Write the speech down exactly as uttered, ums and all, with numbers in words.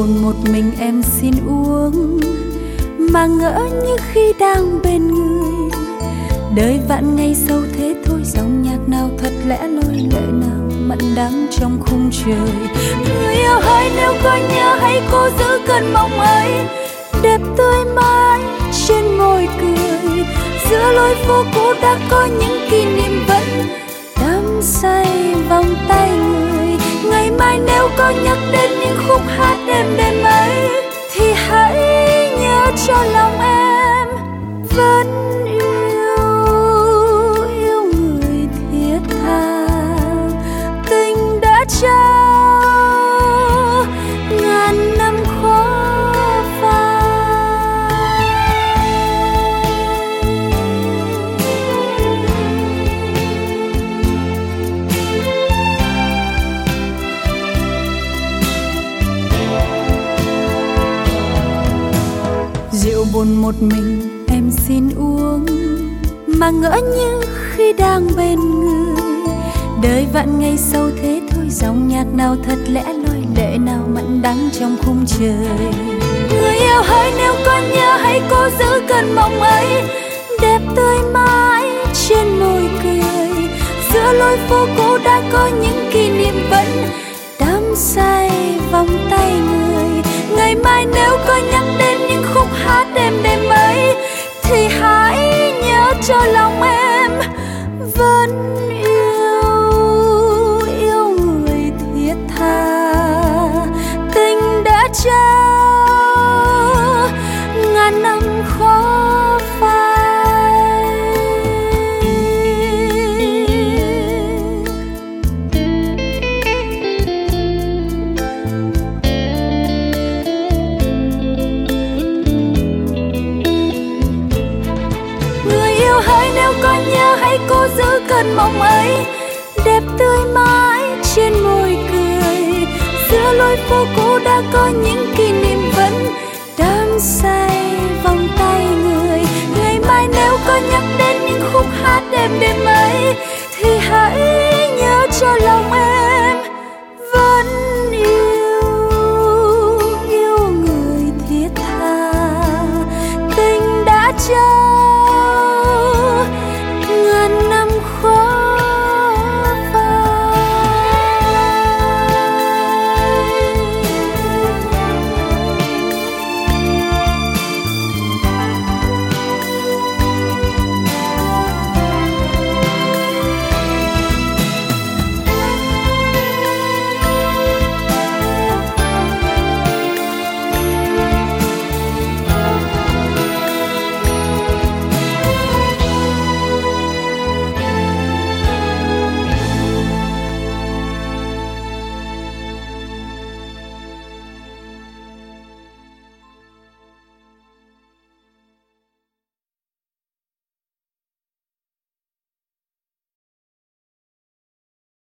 buồn một mình em xin uống, mà ngỡ như khi đang bên người. Đời vạn ngày sâu thế thôi, dòng nhạc nào thật lẽ loi, lệ nào mặn đắng trong khung trời. Người yêu hỡi, nếu có nhớ hãy cố giữ cơn mong ấy, đẹp tươi mãi trên môi cười. Giữa lối phố cũ đã có những kỷ niệm vẫn đắm say vòng tay người. Ngày mai nếu có nhắc đến những khúc hát êm đềm ấy, thì hãy nhớ cho lòng em vẫn yêu, yêu người thiết tha. Tình đã trao ngàn năm khó phai. Rượu buồn một mình em xin uống, mà ngỡ như khi đang bên người. Đời vạn ngày sâu thế thôi, dòng nhạc nào thật lẽ loi, lệ nào mặn đắng trong khung trời. Người yêu hỡi, nếu có nhớ hãy cố giữ cơn mong ấy, đẹp tươi mãi trên môi cười. Giữa lối phố cũ đã có những kỷ niệm vẫn đắm say vòng tay người. Ngày mai nếu có nhắc đến những khúc hát êm đềm ấy, thì hãy nhớ cho lòng em vẫn yêu, yêu người thiết tha. Tình đã trao ngàn năm khó phai. Người yêu hỡi, nếu có nhớ hãy cố giữ cơn mong ấy, đẹp tươi mãi trên môi cười. Giữa lối phố cũ đã có những kỷ